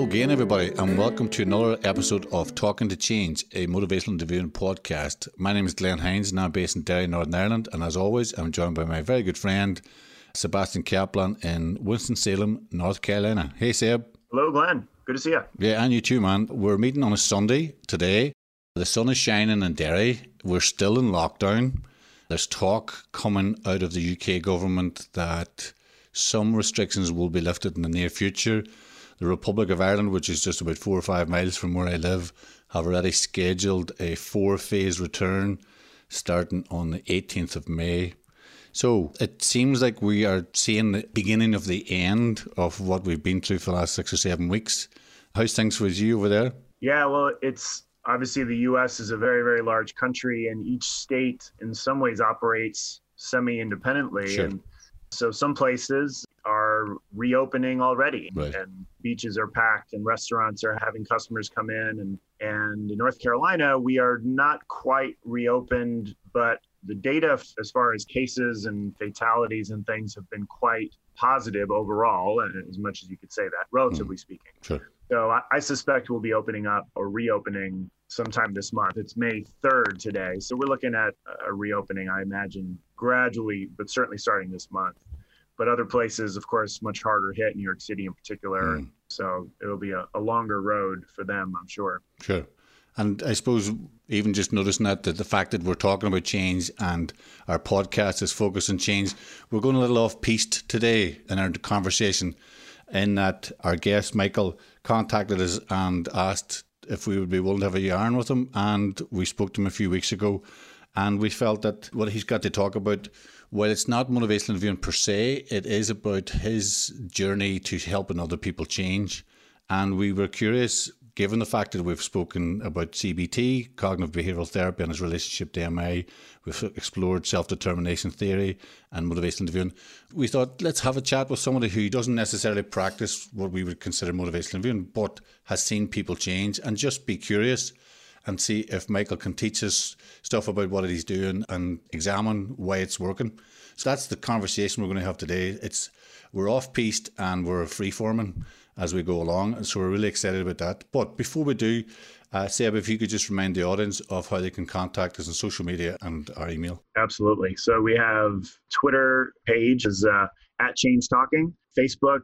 Hello again, everybody, and welcome to another episode of Talking to Change, a motivational interviewing podcast. My name is Glenn Hines, and I'm based in Derry, Northern Ireland, and as always, I'm joined by my very good friend, Sebastian Kaplan in Winston-Salem, North Carolina. Hey, Seb. Hello, Glenn. Good to see you. Yeah, and you too, man. We're meeting on a Sunday today. The sun is shining in Derry. We're still in lockdown. There's talk coming out of the UK government that some restrictions will be lifted in the near future. The Republic of Ireland, which is just about 4 or 5 miles from where I live, have already scheduled a 4-phase return starting on the 18th of May. So it seems like we are seeing the beginning of the end of what we've been through for the last 6 or 7 weeks. How's things with you over there? Yeah, well, it's obviously the U.S. is a very, very large country, and each state in some ways operates semi-independently. Sure. And so some places are reopening already, right, and beaches are packed and restaurants are having customers come in. And in North Carolina, we are not quite reopened, but the data as far as cases and fatalities and things have been quite positive overall, as much as you could say that, relatively speaking. Sure. So I suspect we'll be opening up or reopening sometime this month. It's May 3rd today. So we're looking at a reopening, I imagine, gradually, but certainly starting this month. But other places, of course, much harder hit, New York City in particular. So it'll be a longer road for them, I'm sure. Sure. And I suppose even just noticing that the fact that we're talking about change and our podcast is focused on change, we're going a little off-piste today in our conversation, in that our guest, Michael, contacted us and asked if we would be willing to have a yarn with him. And we spoke to him a few weeks ago, and we felt that what he's got to talk about, well, it's not motivational interviewing per se, it is about his journey to helping other people change. And we were curious, given the fact that we've spoken about CBT, cognitive behavioural therapy, and his relationship to MI, we've explored self-determination theory and motivational interviewing. We thought, let's have a chat with somebody who doesn't necessarily practice what we would consider motivational interviewing, but has seen people change, and just be curious and see if Michael can teach us stuff about what he's doing and examine why it's working. So that's the conversation we're going to have today. We're off-piste and we're free-forming as we go along, and so we're really excited about that. But before we do, Seb, if you could just remind the audience of how they can contact us on social media and our email. Absolutely. So we have Twitter page is at Change Talking. Facebook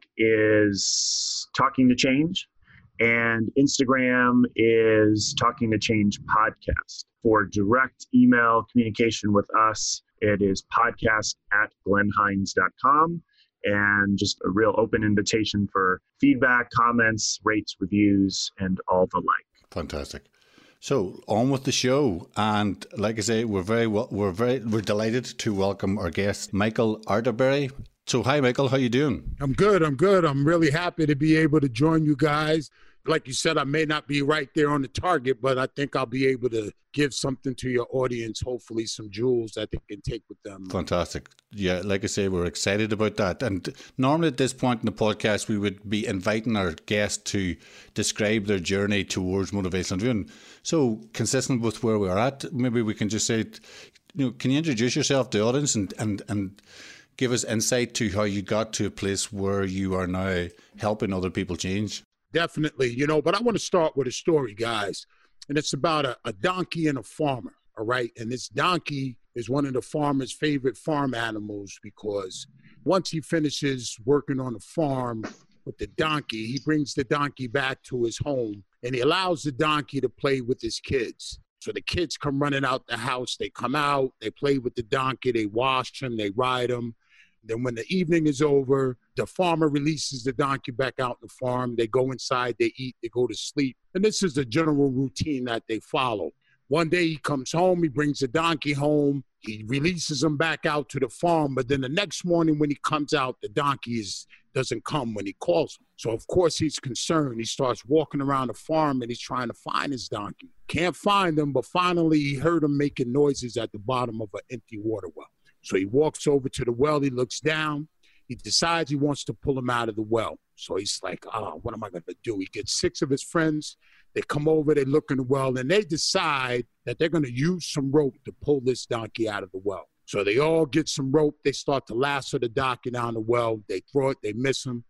is Talking to Change. And Instagram is Talking to Change Podcast. For direct email communication with us, it is podcast@glenhines.com. And just a real open invitation for feedback, comments, rates, reviews, and all the like. Fantastic. So on with the show, and like I say, we're delighted to welcome our guest, Michael Arterberry. So hi, Michael, how you doing? I'm good. I'm really happy to be able to join you guys. Like you said, I may not be right there on the target, but I think I'll be able to give something to your audience, hopefully some jewels that they can take with them. Fantastic. Yeah, like I say, we're excited about that. And normally at this point in the podcast, we would be inviting our guests to describe their journey towards motivational interviewing. So consistent with where we are at, maybe we can just say, can you introduce yourself to the audience and give us insight to how you got to a place where you are now helping other people change? Definitely, but I want to start with a story, guys. And it's about a donkey and a farmer, all right? And this donkey is one of the farmer's favorite farm animals because once he finishes working on the farm with the donkey, he brings the donkey back to his home and he allows the donkey to play with his kids. So the kids come running out the house, they come out, they play with the donkey, they wash him, they ride him. Then when the evening is over, the farmer releases the donkey back out on the farm. They go inside, they eat, they go to sleep. And this is the general routine that they follow. One day he comes home, he brings the donkey home, he releases him back out to the farm. But then the next morning when he comes out, the donkey doesn't come when he calls him. So of course he's concerned. He starts walking around the farm and he's trying to find his donkey. Can't find him, but finally he heard him making noises at the bottom of an empty water well. So he walks over to the well, he looks down, he decides he wants to pull him out of the well. So he's like, what am I going to do? He gets 6 of his friends, they come over, they look in the well, and they decide that they're going to use some rope to pull this donkey out of the well. So they all get some rope, they start to lasso the donkey down the well, they throw it, they miss him.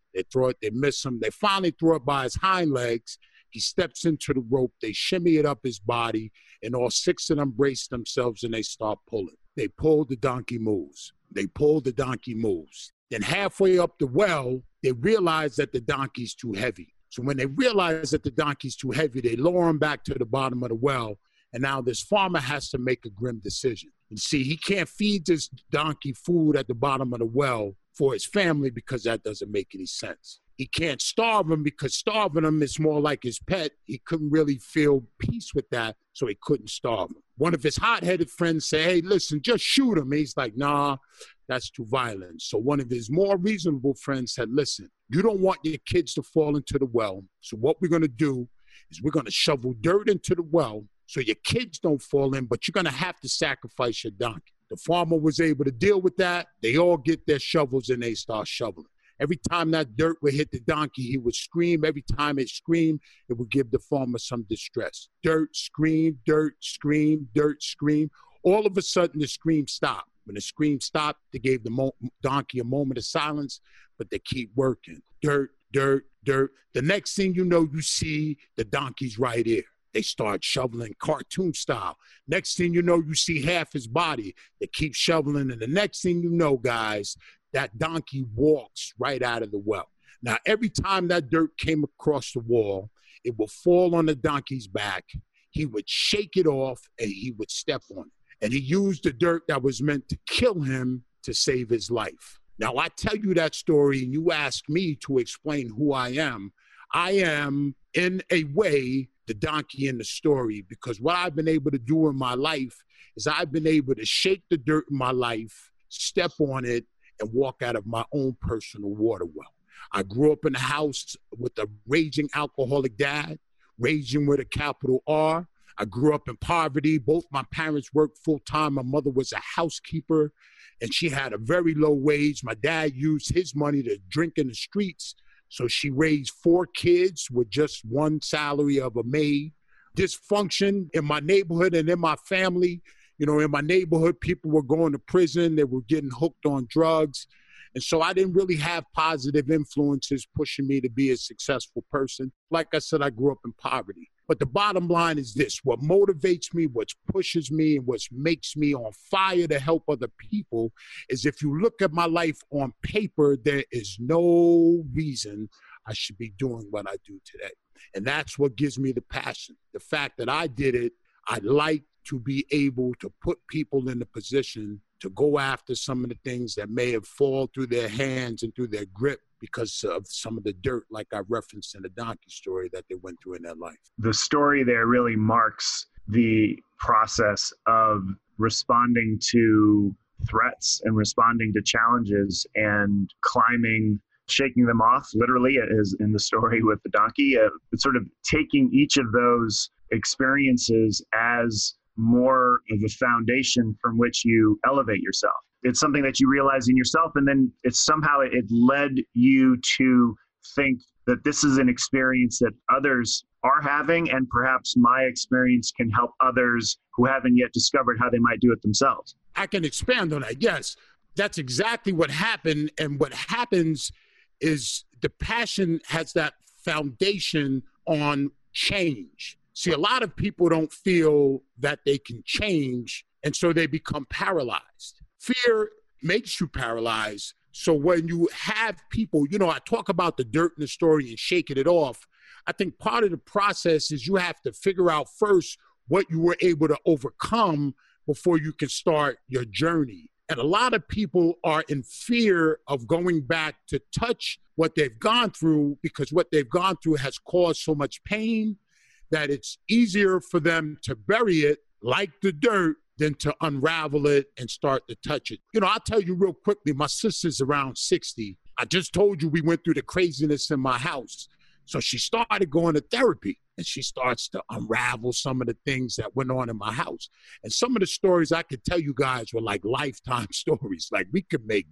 They throw it, they miss him. They finally throw it by his hind legs. He steps into the rope. They shimmy it up his body, and all 6 of them brace themselves, and they start pulling. They pull, the donkey moves. They pull, the donkey moves. Then halfway up the well, they realize that the donkey's too heavy. So when they realize that the donkey's too heavy, they lower him back to the bottom of the well, and now this farmer has to make a grim decision. You see, he can't feed this donkey food at the bottom of the well for his family because that doesn't make any sense. He can't starve him because starving him is more like his pet. He couldn't really feel peace with that, so he couldn't starve him. One of his hot-headed friends said, hey, listen, just shoot him. He's like, nah, that's too violent. So one of his more reasonable friends said, listen, you don't want your kids to fall into the well, so what we're going to do is we're going to shovel dirt into the well so your kids don't fall in, but you're going to have to sacrifice your donkey. The farmer was able to deal with that. They all get their shovels and they start shoveling. Every time that dirt would hit the donkey, he would scream. Every time it screamed, it would give the farmer some distress. Dirt, scream, dirt, scream, dirt, scream. All of a sudden, the scream stopped. When the scream stopped, they gave the donkey a moment of silence, but they keep working. Dirt, dirt, dirt. The next thing you know, you see the donkey's right here. They start shoveling cartoon style. Next thing you know, you see half his body. They keep shoveling, and the next thing you know, guys, that donkey walks right out of the well. Now, every time that dirt came across the wall, it would fall on the donkey's back. He would shake it off, and he would step on it. And he used the dirt that was meant to kill him to save his life. Now, I tell you that story, and you ask me to explain who I am. I am, in a way, the donkey in the story, because what I've been able to do in my life is I've been able to shake the dirt in my life, step on it, and walk out of my own personal water well. I grew up in a house with a raging alcoholic dad, raging with a capital R. I grew up in poverty. Both my parents worked full-time. My mother was a housekeeper, and she had a very low wage. My dad used his money to drink in the streets, so she raised 4 kids with just one salary of a maid. Dysfunction in my neighborhood and in my family. You know, in my neighborhood, people were going to prison. They were getting hooked on drugs. And so I didn't really have positive influences pushing me to be a successful person. Like I said, I grew up in poverty. But the bottom line is this: what motivates me, what pushes me, and what makes me on fire to help other people is if you look at my life on paper, there is no reason I should be doing what I do today. And that's what gives me the passion. The fact that I did it, I like to be able to put people in a position to go after some of the things that may have fallen through their hands and through their grip because of some of the dirt, like I referenced in the donkey story, that they went through in their life. The story there really marks the process of responding to threats and responding to challenges and climbing, shaking them off, literally, as in the story with the donkey, sort of taking each of those experiences as more of a foundation from which you elevate yourself. It's something that you realize in yourself, and then it's somehow it led you to think that this is an experience that others are having, and perhaps my experience can help others who haven't yet discovered how they might do it themselves. I can expand on that. Yes, that's exactly what happened. And what happens is the passion has that foundation on change. See, a lot of people don't feel that they can change, and so they become paralyzed. Fear makes you paralyzed. So when you have people, you know, I talk about the dirt in the story and shaking it off. I think part of the process is you have to figure out first what you were able to overcome before you can start your journey. And a lot of people are in fear of going back to touch what they've gone through, because what they've gone through has caused so much pain that it's easier for them to bury it like the dirt than to unravel it and start to touch it. You know, I'll tell you real quickly, my sister's around 60. I just told you we went through the craziness in my house. So she started going to therapy, and she starts to unravel some of the things that went on in my house. And some of the stories I could tell you guys were like lifetime stories. Like we could make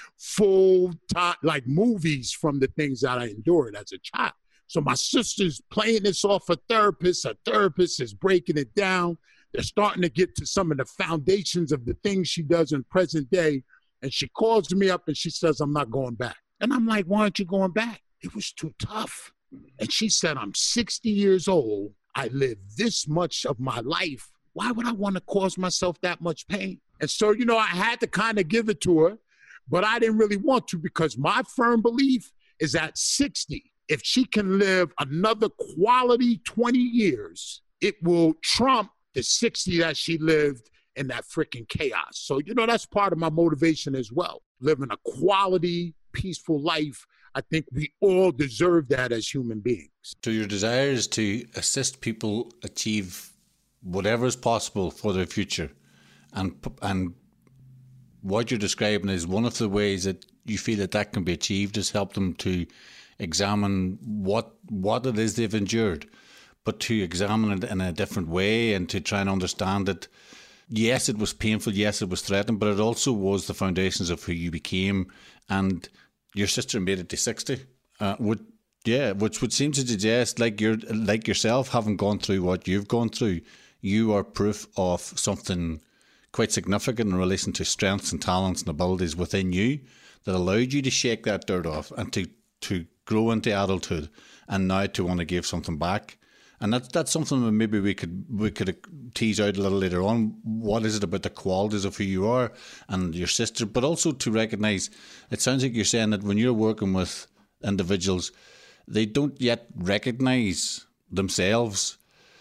full time, like movies from the things that I endured as a child. So my sister's playing this off a therapist. Her therapist is breaking it down. They're starting to get to some of the foundations of the things she does in present day. And she calls me up and she says, I'm not going back. And I'm like, why aren't you going back? It was too tough. And she said, I'm 60 years old. I lived this much of my life. Why would I want to cause myself that much pain? And so, I had to kind of give it to her, but I didn't really want to, because my firm belief is at 60, if she can live another quality 20 years, it will trump the 60 that she lived in that freaking chaos. So, that's part of my motivation as well. Living a quality, peaceful life. I think we all deserve that as human beings. So your desire is to assist people achieve whatever is possible for their future. And what you're describing is one of the ways that you feel that can be achieved is help them to examine what it is they've endured, but to examine it in a different way and to try and understand that, yes, it was painful, yes, it was threatening, but it also was the foundations of who you became. And your sister made it to 60, which would seem to suggest, like yourself, having gone through what you've gone through, you are proof of something quite significant in relation to strengths and talents and abilities within you that allowed you to shake that dirt off and to grow into adulthood, and now to want to give something back. And that's something that maybe we could tease out a little later on. What is it about the qualities of who you are and your sister? But also to recognise, it sounds like you're saying that when you're working with individuals, they don't yet recognise themselves.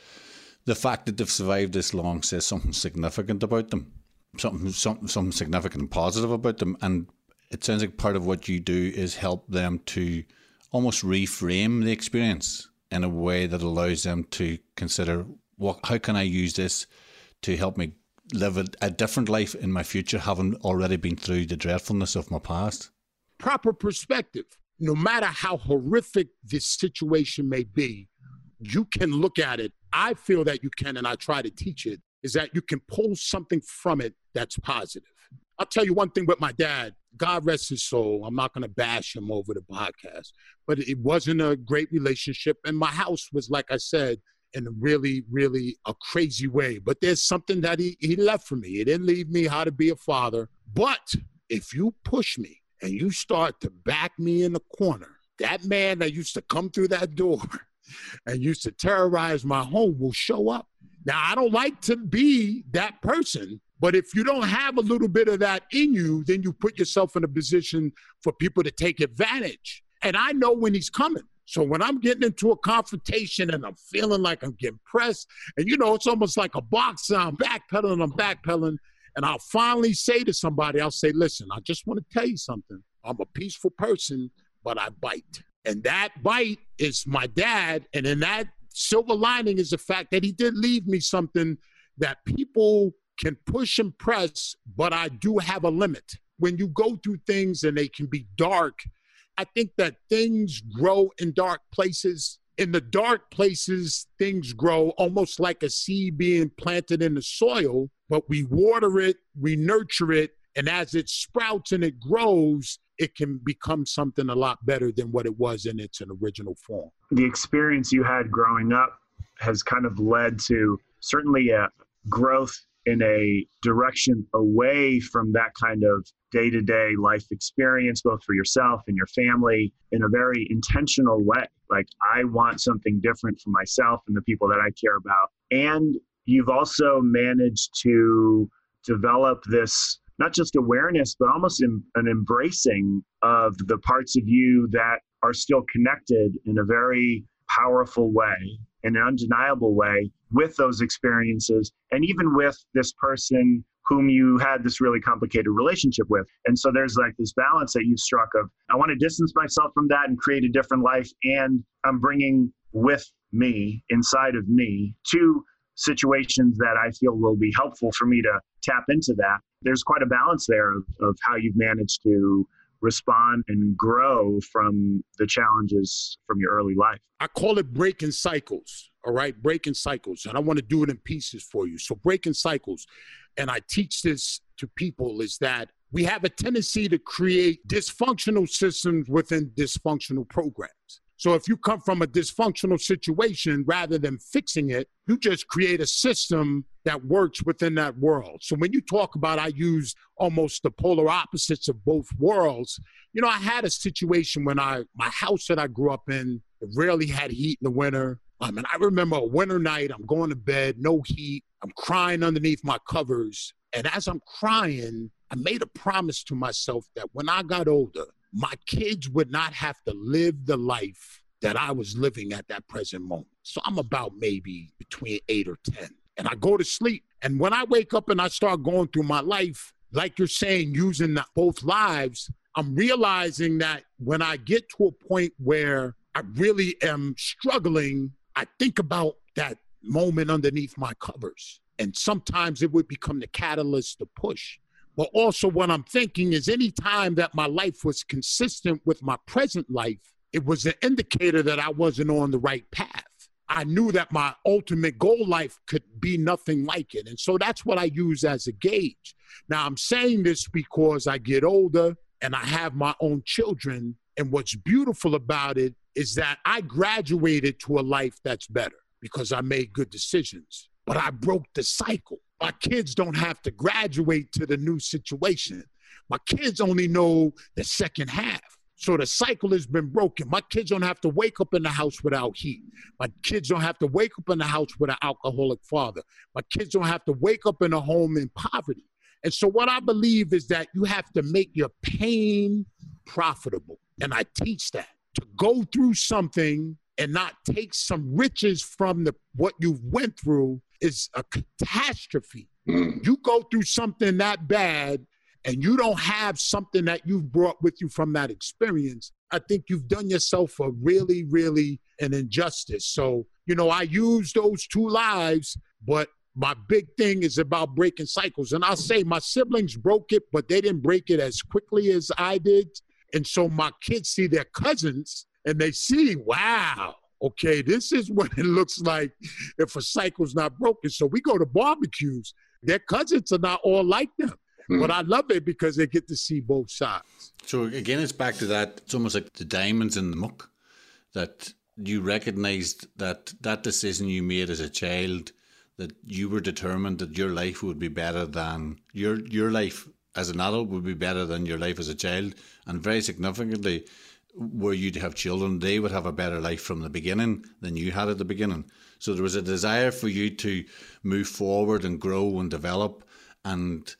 The fact that they've survived this long says something significant about them, something significant and positive about them. And it sounds like part of what you do is help them to almost reframe the experience in a way that allows them to consider, how can I use this to help me live a different life in my future, having already been through the dreadfulness of my past? Proper perspective. No matter how horrific this situation may be, you can look at it. I feel that you can, and I try to teach it, is that you can pull something from it that's positive. I'll tell you one thing with my dad. God rest his soul. I'm not going to bash him over the podcast, but it wasn't a great relationship. And my house was, like I said, in a really, really a crazy way. But there's something that he left for me. He didn't leave me how to be a father. But if you push me and you start to back me in the corner, that man that used to come through that door and used to terrorize my home will show up. Now, I don't like to be that person, but if you don't have a little bit of that in you, then you put yourself in a position for people to take advantage. And I know when he's coming. So when I'm getting into a confrontation and I'm feeling like I'm getting pressed, and it's almost like a boxer, I'm backpedaling, and I'll finally say to somebody, I'll say, listen, I just want to tell you something. I'm a peaceful person, but I bite. And that bite is my dad. And in that silver lining is the fact that he did leave me something that people can push and press, but I do have a limit. When you go through things and they can be dark, I think that things grow in dark places. In the dark places, things grow almost like a seed being planted in the soil, but we water it, we nurture it, and as it sprouts and it grows, it can become something a lot better than what it was in its original form. The experience you had growing up has kind of led to certainly a growth in a direction away from that kind of day-to-day life experience, both for yourself and your family, in a very intentional way. Like, I want something different for myself and the people that I care about. And you've also managed to develop this, not just awareness, but almost an embracing of the parts of you that are still connected in a very powerful way, in an undeniable way, with those experiences, and even with this person whom you had this really complicated relationship with. And so there's like this balance that you've struck of, I want to distance myself from that and create a different life, and I'm bringing with me, inside of me, two situations that I feel will be helpful for me to tap into that. There's quite a balance there of how you've managed to respond and grow from the challenges from your early life. I call it breaking cycles, all right? Breaking cycles. And I want to do it in pieces for you. So breaking cycles, and I teach this to people, is that we have a tendency to create dysfunctional systems within dysfunctional programs. So if you come from a dysfunctional situation, rather than fixing it, you just create a system that works within that world. So when you talk about, I use almost the polar opposites of both worlds. You know, I had a situation when my house that I grew up in, it rarely had heat in the winter. And I remember a winter night, I'm going to bed, no heat. I'm crying underneath my covers. And as I'm crying, I made a promise to myself that when I got older, my kids would not have to live the life that I was living at that present moment. So I'm about maybe between 8 or 10. And I go to sleep. And when I wake up and I start going through my life, like you're saying, using both lives, I'm realizing that when I get to a point where I really am struggling, I think about that moment underneath my covers. And sometimes it would become the catalyst to push. But also what I'm thinking is any time that my life was consistent with my present life, it was an indicator that I wasn't on the right path. I knew that my ultimate goal life could be nothing like it. And so that's what I use as a gauge. Now I'm saying this because I get older and I have my own children. And what's beautiful about it is that I graduated to a life that's better because I made good decisions, but I broke the cycle. My kids don't have to graduate to the new situation. My kids only know the second half. So the cycle has been broken. My kids don't have to wake up in the house without heat. My kids don't have to wake up in the house with an alcoholic father. My kids don't have to wake up in a home in poverty. And so what I believe is that you have to make your pain profitable. And I teach that. To go through something and not take some riches from what you went through is a catastrophe. You go through something that bad and you don't have something that you've brought with you from that experience, I think you've done yourself a really, really an injustice. So, you know, I use those two lives, but my big thing is about breaking cycles. And I'll say my siblings broke it, but they didn't break it as quickly as I did. And so my kids see their cousins and they see, wow, okay, this is what it looks like if a cycle's not broken. So we go to barbecues. Their cousins are not all like them. But I love it because they get to see both sides. So again, it's back to that. It's almost like the diamonds in the muck, that you recognized that that decision you made as a child, that you were determined that your life would be better than your life as an adult would be better than your life as a child. And very significantly, were you to have children, they would have a better life from the beginning than you had at the beginning. So there was a desire for you to move forward and grow and develop. And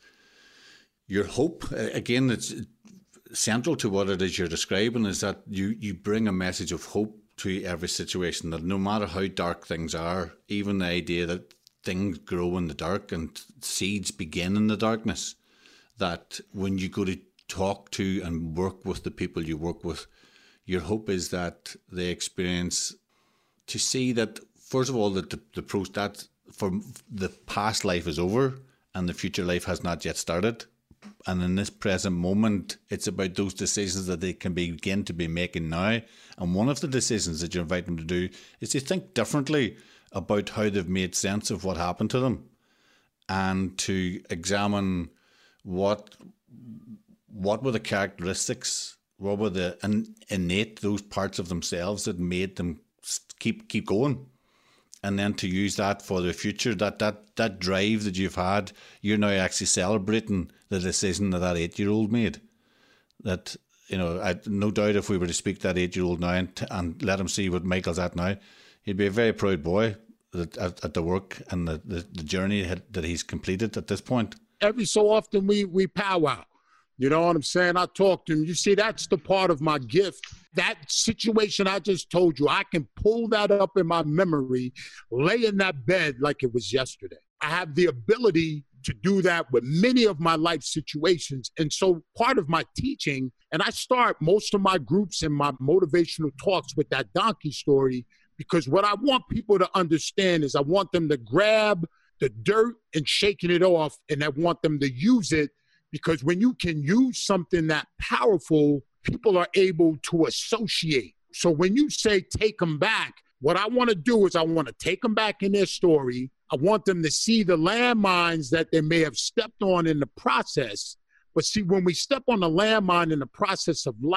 your hope, again, it's central to what it is you're describing, is that you bring a message of hope to every situation, that no matter how dark things are, even the idea that things grow in the dark and seeds begin in the darkness, that when you go to talk to and work with the people you work with, your hope is that they experience, to see that, first of all, that that for the past life is over and the future life has not yet started. And in this present moment, it's about those decisions that they can begin to be making now. And one of the decisions that you invite them to do is to think differently about how they've made sense of what happened to them, and to examine what were the characteristics, what were the innate, those parts of themselves that made them keep going. And then to use that for the future, that drive that you've had, you're now actually celebrating the decision that 8-year-old made. That, you know, I no doubt if we were to speak to that 8-year-old now and let him see what Michael's at now, he'd be a very proud boy at the work and the journey that he's completed at this point. Every so often we powwow. You know what I'm saying? I talk to him. You see, that's the part of my gift. That situation I just told you, I can pull that up in my memory, lay in that bed like it was yesterday. I have the ability to do that with many of my life situations. And so part of my teaching, and I start most of my groups and my motivational talks with that donkey story, because what I want people to understand is I want them to grab the dirt and shaking it off, and I want them to use it. Because when you can use something that powerful, people are able to associate. So when you say take them back, what I want to do is I want to take them back in their story. I want them to see the landmines that they may have stepped on in the process. But see, when we step on the landmine in the process of life,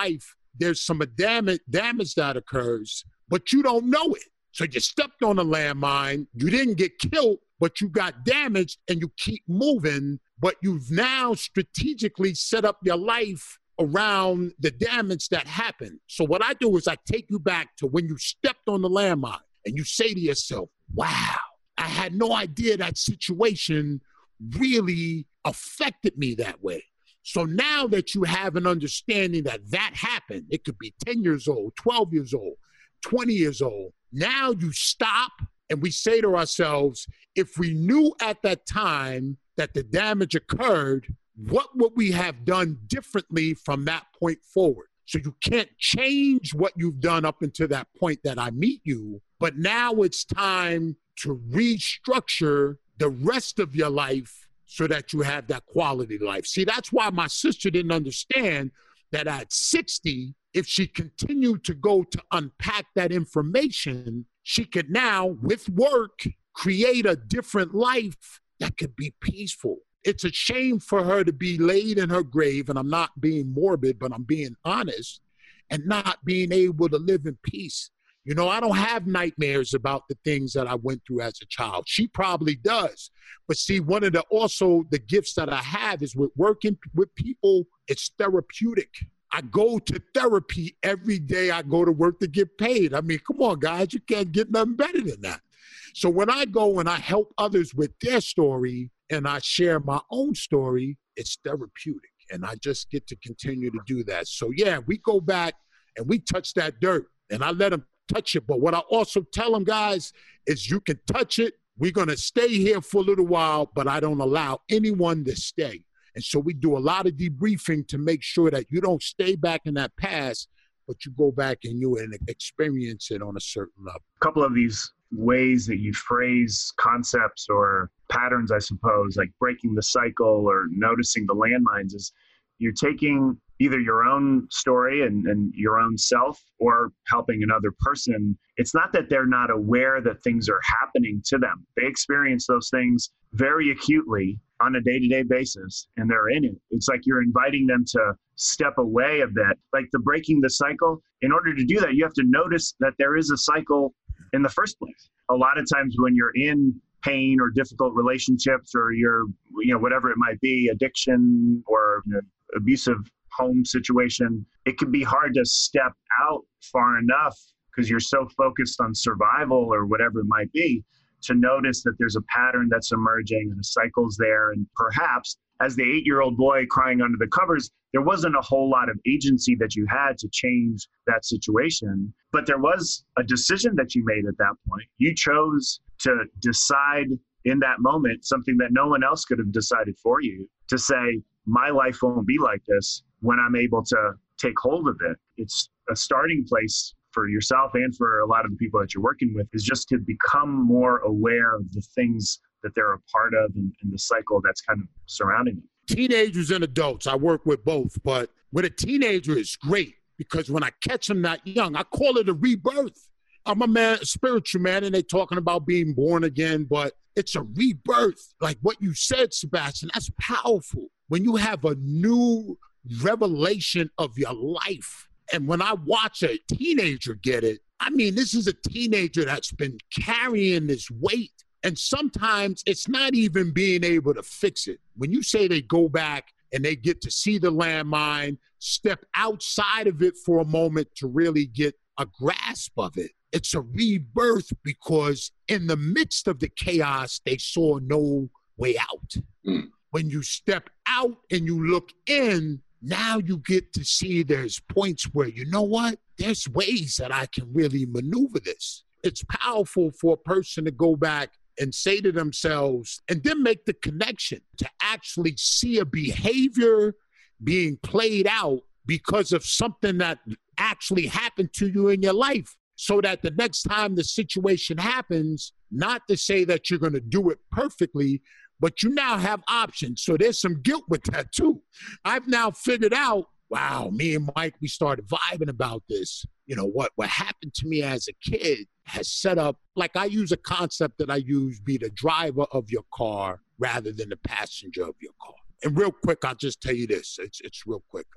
there's some damage that occurs, but you don't know it. So you stepped on a landmine, you didn't get killed, but you got damaged and you keep moving, but you've now strategically set up your life around the damage that happened. So what I do is I take you back to when you stepped on the landmine and you say to yourself, wow, I had no idea that situation really affected me that way. So now that you have an understanding that that happened, it could be 10 years old, 12 years old, 20 years old. Now you stop and we say to ourselves, if we knew at that time that the damage occurred, what would we have done differently from that point forward? So you can't change what you've done up until that point that I meet you, but now it's time to restructure the rest of your life so that you have that quality life. See, that's why my sister didn't understand that at 60, if she continued to go to unpack that information, she could now, with work, create a different life that could be peaceful. It's a shame for her to be laid in her grave, and I'm not being morbid, but I'm being honest, and not being able to live in peace. You know, I don't have nightmares about the things that I went through as a child. She probably does. But see, one of the gifts that I have is with working with people, it's therapeutic. I go to therapy every day I go to work to get paid. I mean, come on, guys, you can't get nothing better than that. So when I go and I help others with their story and I share my own story, it's therapeutic. And I just get to continue to do that. So yeah, we go back and we touch that dirt and I let them touch it. But what I also tell them, guys, is you can touch it. We're going to stay here for a little while, but I don't allow anyone to stay. And so we do a lot of debriefing to make sure that you don't stay back in that past, but you go back and you experience it on a certain level. A couple of these ways that you phrase concepts or patterns, I suppose, like breaking the cycle or noticing the landmines, is you're taking either your own story and your own self or helping another person. It's not that they're not aware that things are happening to them. They experience those things very acutely on a day-to-day basis, and they're in it. It's like you're inviting them to step away a bit, like the breaking the cycle. In order to do that, you have to notice that there is a cycle in the first place. A lot of times when you're in pain or difficult relationships or you're, whatever it might be, addiction or abusive home situation, it can be hard to step out far enough because you're so focused on survival or whatever it might be, to notice that there's a pattern that's emerging and the cycle's there. And perhaps as the 8-year-old boy crying under the covers, there wasn't a whole lot of agency that you had to change that situation, but there was a decision that you made at that point. You chose to decide in that moment something that no one else could have decided for you, to say, my life won't be like this when I'm able to take hold of it. It's a starting place for yourself and for a lot of the people that you're working with, is just to become more aware of the things that they're a part of and the cycle that's kind of surrounding them. Teenagers and adults, I work with both, but with a teenager, it's great because when I catch them that young, I call it a rebirth. I'm a spiritual man, and they're talking about being born again, but it's a rebirth. Like what you said, Sebastian, that's powerful. When you have a new revelation of your life, and when I watch a teenager get it, I mean, this is a teenager that's been carrying this weight. And sometimes it's not even being able to fix it. When you say they go back and they get to see the landmine, step outside of it for a moment to really get a grasp of it, it's a rebirth because in the midst of the chaos, they saw no way out. When you step out and you look in, now you get to see there's points where, you know what? There's ways that I can really maneuver this. It's powerful for a person to go back and say to themselves, and then make the connection to actually see a behavior being played out because of something that actually happened to you in your life. So that the next time the situation happens, not to say that you're going to do it perfectly, but you now have options. So there's some guilt with that too. I've now figured out, wow, me and Mike, we started vibing about this. You know, what happened to me as a kid has set up, like I use a concept that I use, be the driver of your car rather than the passenger of your car. And real quick, I'll just tell you this. It's real quick.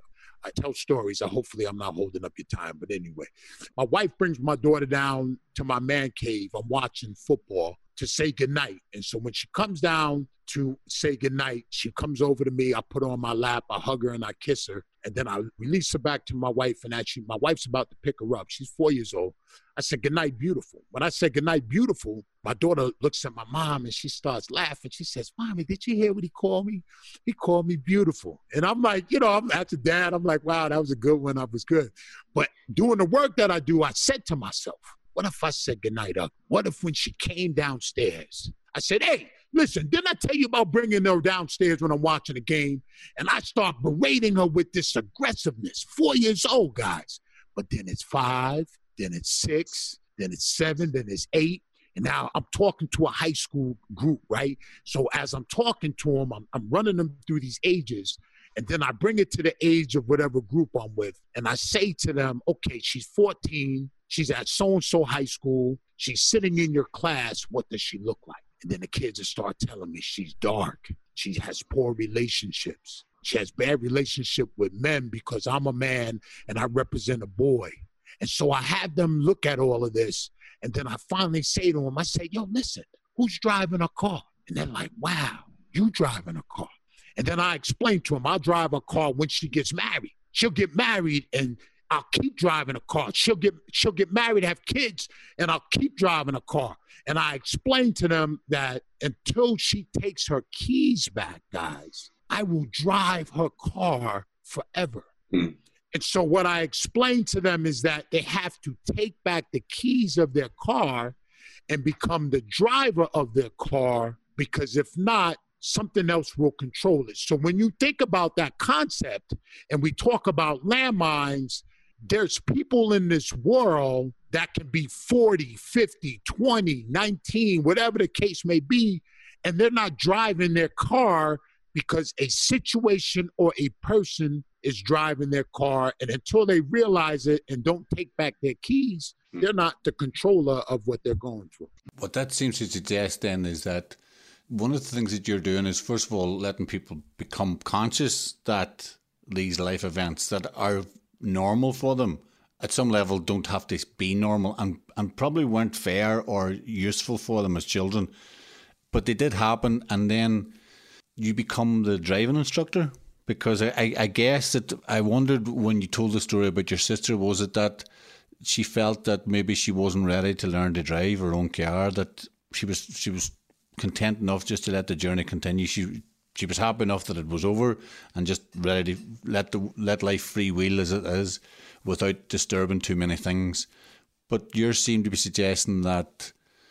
I tell stories. Hopefully I'm not holding up your time. But anyway, my wife brings my daughter down to my man cave. I'm watching football to say goodnight. And so when she comes down to say goodnight, she comes over to me. I put her on my lap. I hug her and I kiss her. And then I release her back to my wife. And actually, my wife's about to pick her up. She's 4 years old. I said, goodnight, beautiful. When I said goodnight, beautiful, my daughter looks at my mom and she starts laughing. She says, Mommy, did you hear what he called me? He called me beautiful. And I'm like, I'm after dad. I'm like, wow, that was a good one. I was good. But doing the work that I do, I said to myself, what if I said goodnight up? What if when she came downstairs, I said, hey, listen, didn't I tell you about bringing her downstairs when I'm watching a game? And I start berating her with this aggressiveness. 4 years old, guys. But then it's 5, then it's 6, then it's 7, then it's 8. And now I'm talking to a high school group, right? So as I'm talking to them, I'm running them through these ages. And then I bring it to the age of whatever group I'm with. And I say to them, okay, she's 14. She's at so-and-so high school. She's sitting in your class. What does she look like? And then the kids will start telling me she's dark. She has poor relationships. She has bad relationship with men because I'm a man and I represent a boy. And so I have them look at all of this. And then I finally say to them, I say, yo, listen, who's driving a car? And they're like, wow, you driving a car. And then I explain to them, I'll drive a car when she gets married. She'll get married and I'll keep driving a car. She'll get married, have kids, and I'll keep driving a car. And I explain to them that until she takes her keys back, guys, I will drive her car forever. Mm. And so what I explain to them is that they have to take back the keys of their car and become the driver of their car, because if not, something else will control it. So when you think about that concept and we talk about landmines, there's people in this world that can be 40, 50, 20, 19, whatever the case may be, and they're not driving their car because a situation or a person is driving their car. And until they realize it and don't take back their keys, they're not the controller of what they're going through. What that seems to suggest then is that one of the things that you're doing is, first of all, letting people become conscious that these life events that are normal for them at some level don't have to be normal and probably weren't fair or useful for them as children, but they did happen. And then you become the driving instructor, because I guess that I wondered when you told the story about your sister, was it that she felt that maybe she wasn't ready to learn to drive her own car, that she was content enough just to let the journey continue? She was happy enough that it was over and just ready to let life free wheel as it is without disturbing too many things. But you seem to be suggesting that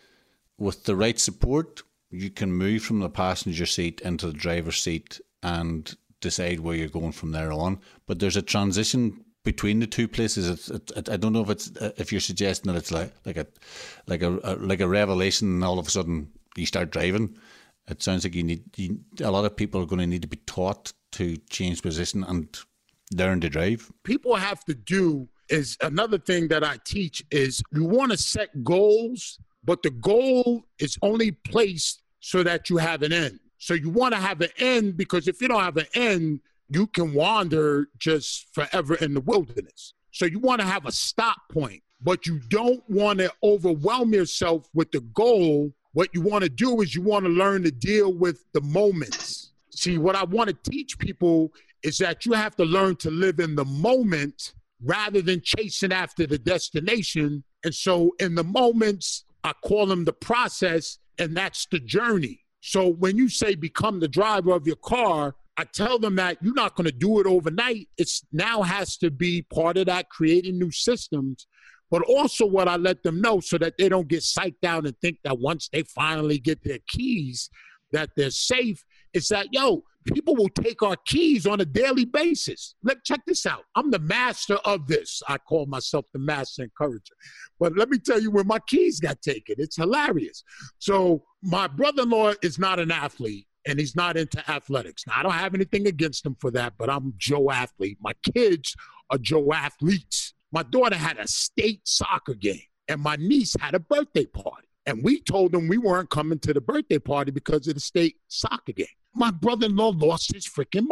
with the right support, you can move from the passenger seat into the driver's seat and decide where you're going from there on. But there's a transition between the two places. I don't know if you're suggesting that it's like a revelation and all of a sudden you start driving. It sounds like a lot of people are going to need to be taught to change position and learn to drive. People have to do is another thing that I teach is you want to set goals, but the goal is only placed so that you have an end. So you want to have an end, because if you don't have an end, you can wander just forever in the wilderness. So you want to have a stop point, but you don't want to overwhelm yourself with the goal. What you want to do is you want to learn to deal with the moments. See, what I want to teach people is that you have to learn to live in the moment rather than chasing after the destination. And so in the moments, I call them the process, and that's the journey. So when you say become the driver of your car, I tell them that you're not going to do it overnight. It's now has to be part of that creating new systems. But also what I let them know, so that they don't get psyched out and think that once they finally get their keys, that they're safe, is that, people will take our keys on a daily basis. Check this out. I'm the master of this. I call myself the master encourager. But let me tell you where my keys got taken. It's hilarious. So my brother-in-law is not an athlete, and he's not into athletics. Now, I don't have anything against him for that, but I'm Joe Athlete. My kids are Joe Athletes. My daughter had a state soccer game, and my niece had a birthday party. And we told them we weren't coming to the birthday party because of the state soccer game. My brother-in-law lost his freaking mind.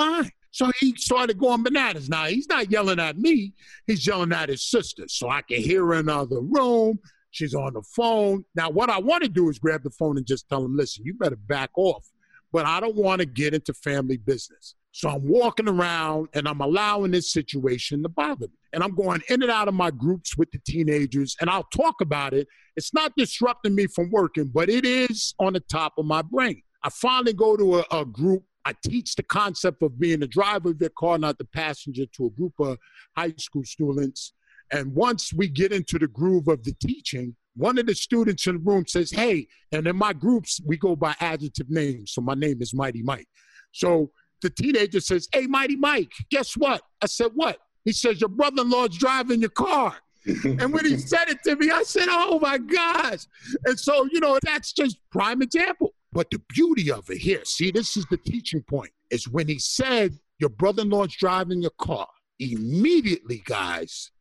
So he started going bananas. Now, he's not yelling at me. He's yelling at his sister. So I can hear her in the other room. She's on the phone. Now, what I want to do is grab the phone and just tell him, listen, you better back off. But I don't want to get into family business. So I'm walking around and I'm allowing this situation to bother me. And I'm going in and out of my groups with the teenagers, and I'll talk about it. It's not disrupting me from working, but it is on the top of my brain. I finally go to a group. I teach the concept of being the driver of their car, not the passenger, to a group of high school students. And once we get into the groove of the teaching, one of the students in the room says, hey, and in my groups, we go by adjective names. So my name is Mighty Mike. So the teenager says, hey, Mighty Mike, guess what? I said, what? He says, your brother-in-law's driving your car. And when he said it to me, I said, oh, my gosh. And so, that's just prime example. But the beauty of it here, see, this is the teaching point, is when he said, your brother-in-law's driving your car, immediately, guys,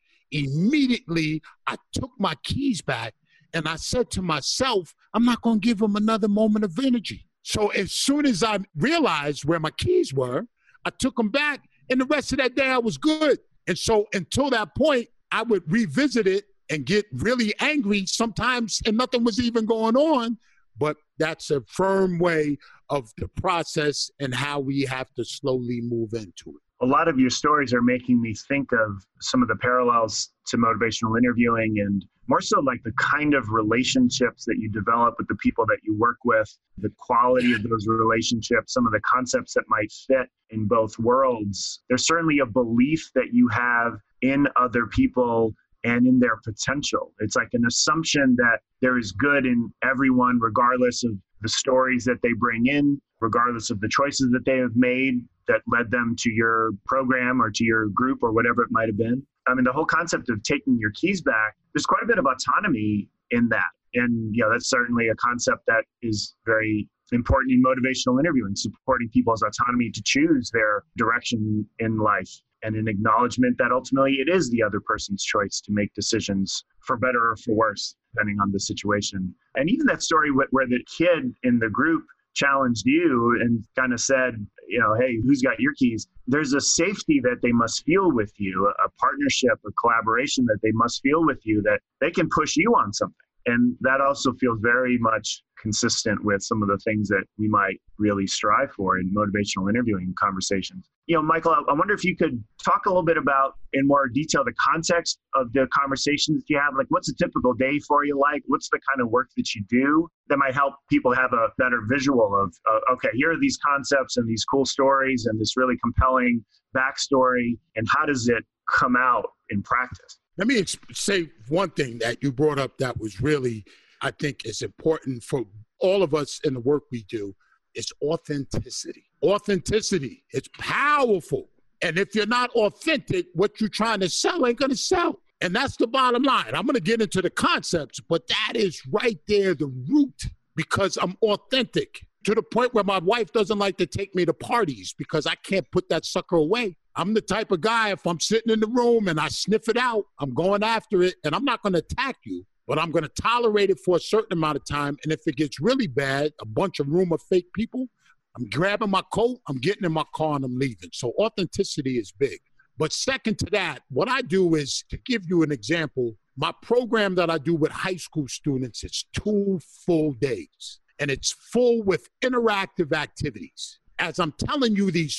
I took my keys back and I said to myself, I'm not going to give him another moment of energy. So as soon as I realized where my keys were, I took them back, and the rest of that day I was good. And so until that point, I would revisit it and get really angry sometimes, and nothing was even going on. But that's a firm way of the process and how we have to slowly move into it. A lot of your stories are making me think of some of the parallels to motivational interviewing, and more so like the kind of relationships that you develop with the people that you work with, the quality of those relationships, some of the concepts that might fit in both worlds. There's certainly a belief that you have in other people and in their potential. It's like an assumption that there is good in everyone, regardless of the stories that they bring in, regardless of the choices that they have made that led them to your program or to your group or whatever it might have been. I mean, the whole concept of taking your keys back, there's quite a bit of autonomy in that. And, that's certainly a concept that is very important in motivational interviewing, supporting people's autonomy to choose their direction in life, and an acknowledgement that ultimately it is the other person's choice to make decisions for better or for worse, depending on the situation. And even that story where the kid in the group challenged you and kind of said, hey, who's got your keys? There's a safety that they must feel with you, a partnership, a collaboration that they must feel with you, that they can push you on something. And that also feels very much consistent with some of the things that we might really strive for in motivational interviewing conversations. Michael, I wonder if you could talk a little bit about, in more detail, the context of the conversations that you have. Like, what's a typical day for you like? What's the kind of work that you do that might help people have a better visual of, okay, here are these concepts and these cool stories and this really compelling backstory, and how does it come out in practice? Let me say one thing that you brought up that was really, I think, is important for all of us in the work we do, is authenticity. Authenticity, it's powerful. And if you're not authentic, what you're trying to sell ain't going to sell. And that's the bottom line. I'm going to get into the concepts, but that is right there, the root, because I'm authentic to the point where my wife doesn't like to take me to parties because I can't put that sucker away. I'm the type of guy, if I'm sitting in the room and I sniff it out, I'm going after it, and I'm not going to attack you, but I'm going to tolerate it for a certain amount of time. And if it gets really bad, a bunch of room of fake people, I'm grabbing my coat, I'm getting in my car, and I'm leaving. So authenticity is big. But second to that, what I do is, to give you an example, my program that I do with high school students, it's 2 full days, and it's full with interactive activities. As I'm telling you these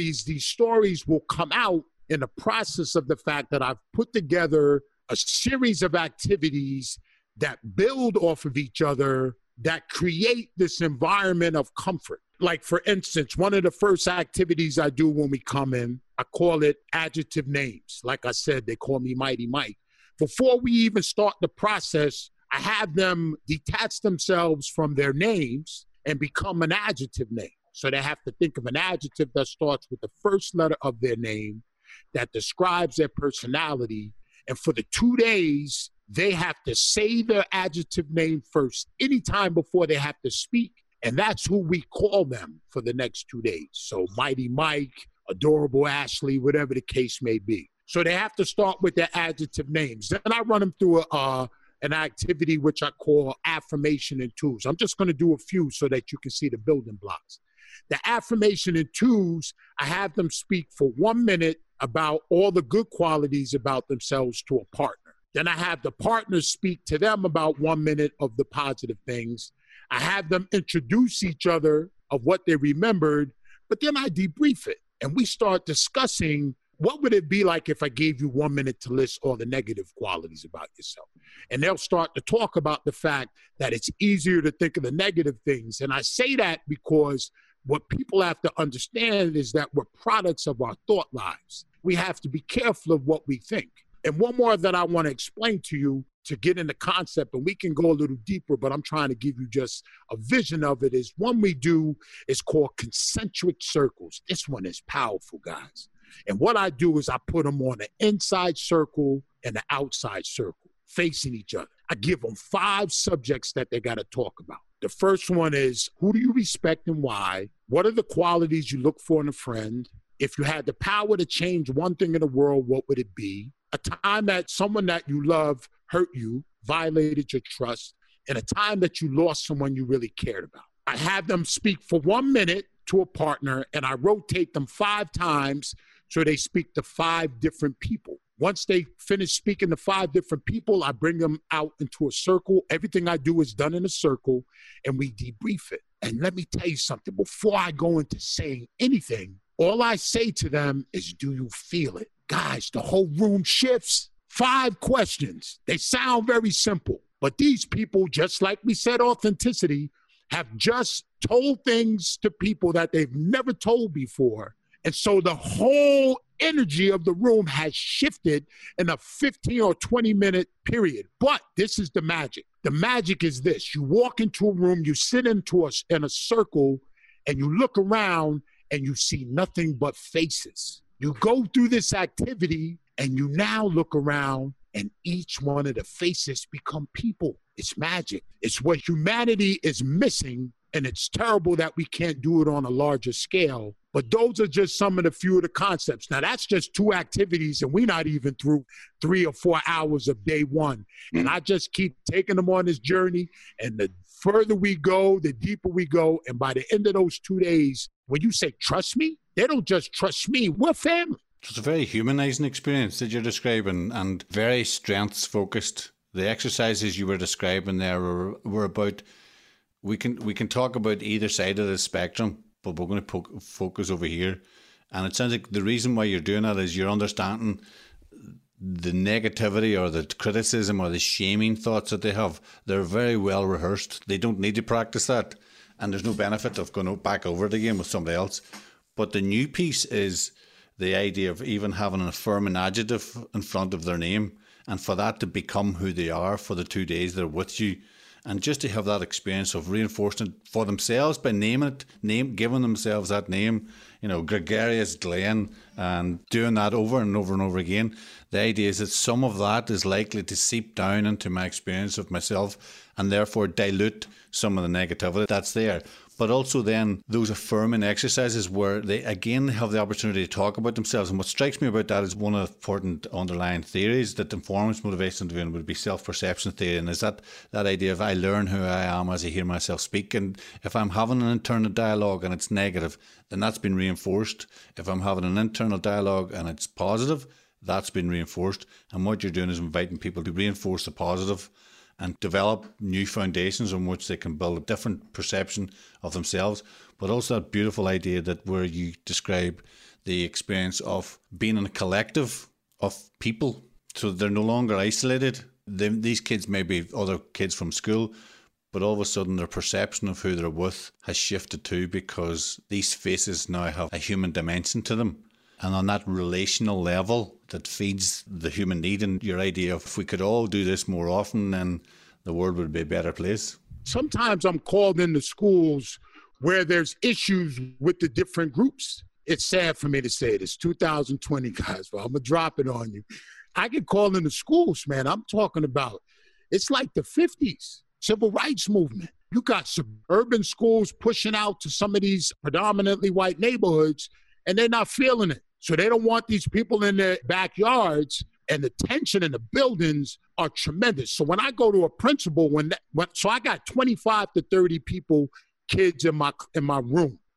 stories will come out in the process of the fact that I've put together a series of activities that build off of each other, that create this environment of comfort. Like, for instance, one of the first activities I do when we come in, I call it adjective names. Like I said, they call me Mighty Mike. Before we even start the process, I have them detach themselves from their names and become an adjective name. So they have to think of an adjective that starts with the first letter of their name, that describes their personality. And for the 2 days, they have to say their adjective name first, anytime before they have to speak. And that's who we call them for the next 2 days. So Mighty Mike, Adorable Ashley, whatever the case may be. So they have to start with their adjective names. Then I run them through an activity which I call affirmation and tools. I'm just going to do a few so that you can see the building blocks. The affirmation in twos, I have them speak for 1 minute about all the good qualities about themselves to a partner. Then I have the partner speak to them about 1 minute of the positive things. I have them introduce each other of what they remembered, but then I debrief it. And we start discussing what would it be like if I gave you 1 minute to list all the negative qualities about yourself. And they'll start to talk about the fact that it's easier to think of the negative things. And I say that because what people have to understand is that we're products of our thought lives. We have to be careful of what we think. And one more that I want to explain to you to get in the concept, and we can go a little deeper, but I'm trying to give you just a vision of it, is one we do is called concentric circles. This one is powerful, guys. And what I do is I put them on the inside circle and the outside circle, facing each other. I give them 5 subjects that they got to talk about. The first one is, who do you respect and why? What are the qualities you look for in a friend? If you had the power to change one thing in the world, what would it be? A time that someone that you love hurt you, violated your trust, and a time that you lost someone you really cared about. I have them speak for 1 minute to a partner, and I rotate them 5 times so they speak to 5 different people. Once they finish speaking to 5 different people, I bring them out into a circle. Everything I do is done in a circle, and we debrief it. And let me tell you something. Before I go into saying anything, all I say to them is, do you feel it? Guys, the whole room shifts. 5 questions. They sound very simple, but these people, just like we said, authenticity, have just told things to people that they've never told before. And so the whole energy of the room has shifted in a 15 or 20 minute period. But this is the magic. The magic is this. You walk into a room, you sit in a circle, and you look around and you see nothing but faces. You go through this activity and you now look around and each one of the faces become people. It's magic. It's what humanity is missing, and it's terrible that we can't do it on a larger scale. But those are just some of the few of the concepts. Now, that's just 2 activities, and we're not even through 3 or 4 hours of day 1. And I just keep taking them on this journey, and the further we go, the deeper we go. And by the end of those 2 days, when you say, trust me, they don't just trust me. We're family. It's a very humanizing experience that you're describing, and very strengths focused. The exercises you were describing there were about, we can talk about either side of the spectrum, but we're going to focus over here. And it sounds like the reason why you're doing that is you're understanding the negativity or the criticism or the shaming thoughts that they have. They're very well rehearsed. They don't need to practice that. And there's no benefit of going back over it again with somebody else. But the new piece is the idea of even having an affirming adjective in front of their name, and for that to become who they are for the 2 days they're with you. And just to have that experience of reinforcing it for themselves by naming it, giving themselves that name, gregarious Glenn, and doing that over and over and over again. The idea is that some of that is likely to seep down into my experience of myself and therefore dilute some of the negativity that's there. But also then those affirming exercises where they again have the opportunity to talk about themselves. And what strikes me about that is one of the important underlying theories that informs motivation doing would be self-perception theory. And is that idea of I learn who I am as I hear myself speak. And if I'm having an internal dialogue and it's negative, then that's been reinforced. If I'm having an internal dialogue and it's positive, that's been reinforced. And what you're doing is inviting people to reinforce the positive and develop new foundations on which they can build a different perception of themselves. But also that beautiful idea that where you describe the experience of being in a collective of people, so they're no longer isolated. These kids may be other kids from school, but all of a sudden their perception of who they're with has shifted too, because these faces now have a human dimension to them. And on that relational level that feeds the human need, and your idea of if we could all do this more often, then the world would be a better place. Sometimes I'm called into schools where there's issues with the different groups. It's sad for me to say it. It's 2020, guys, but I'm going to drop it on you. I get called into schools, man. I'm talking about, it's like the 50s, civil rights movement. You got suburban schools pushing out to some of these predominantly white neighborhoods, and they're not feeling it. So they don't want these people in their backyards, and the tension in the buildings are tremendous. So when I go to a principal, so I got 25 to 30 people, kids in my room.